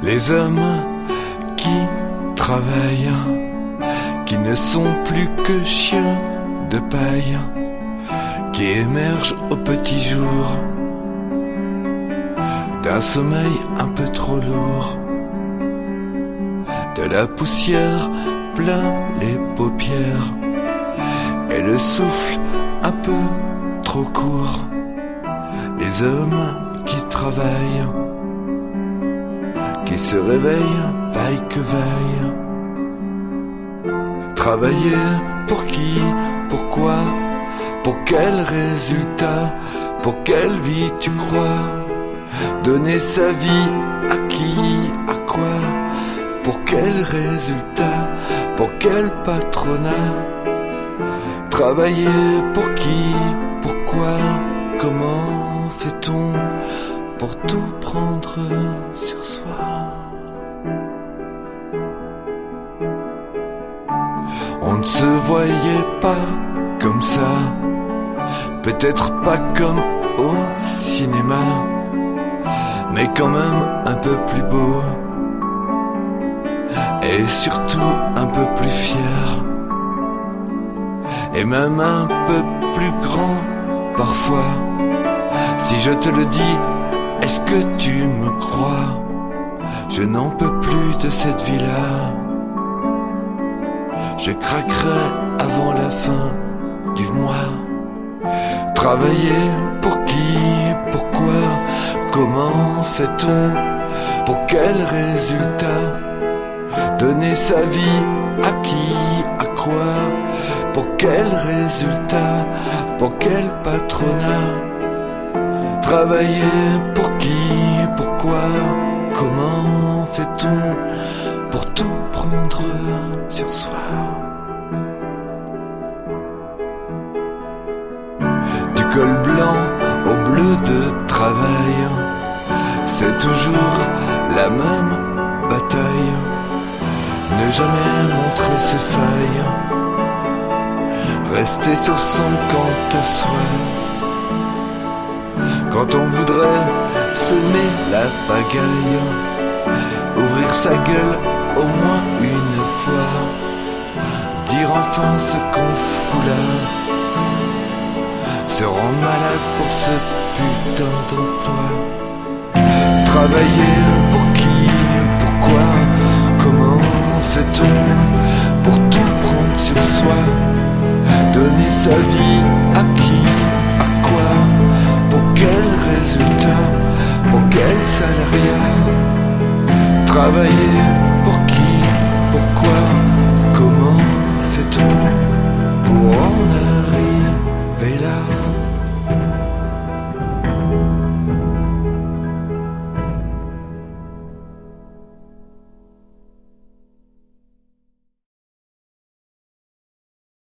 Les hommes qui travaillent, qui ne sont plus que chiens de paille, qui émergent au petit jour d'un sommeil un peu trop lourd, de la poussière plein les paupières et le souffle un peu trop court. Les hommes qui travaillent, qui se réveillent, vaille que vaille. Travailler pour qui, pourquoi, pour quel résultat, pour quelle vie tu crois? Donner sa vie à qui, à quoi? Pour quel résultat, pour quel patronat? Travailler pour qui, pourquoi, comment fait-on pour tout prendre sur soi? On ne se voyait pas comme ça, peut-être pas comme au cinéma, mais quand même un peu plus beau, et surtout un peu plus fier, et même un peu plus grand parfois. Si je te le dis, est-ce que tu me crois? Je n'en peux plus de cette vie-là. Je craquerai avant la fin du mois. Travailler pour qui, pourquoi, comment fait-on, pour quel résultat? Donner sa vie à qui, à quoi, pour quel résultat, pour quel patronat? Travailler pour qui, pourquoi, comment fait-on pour tout prendre sur soi? Du col blanc au bleu de travail, c'est toujours la même bataille. Ne jamais montrer ses failles, rester sur son quant à soi. Quand on voudrait semer la pagaille, ouvrir sa gueule au moins une fois, dire enfin ce qu'on fout là, se rendre malade pour ce putain d'emploi. Travailler pour qui, pourquoi, comment fait-on pour tout prendre sur soi? Donner sa vie à qui, à quoi, pour quel résultat, pour quel salariat? Travailler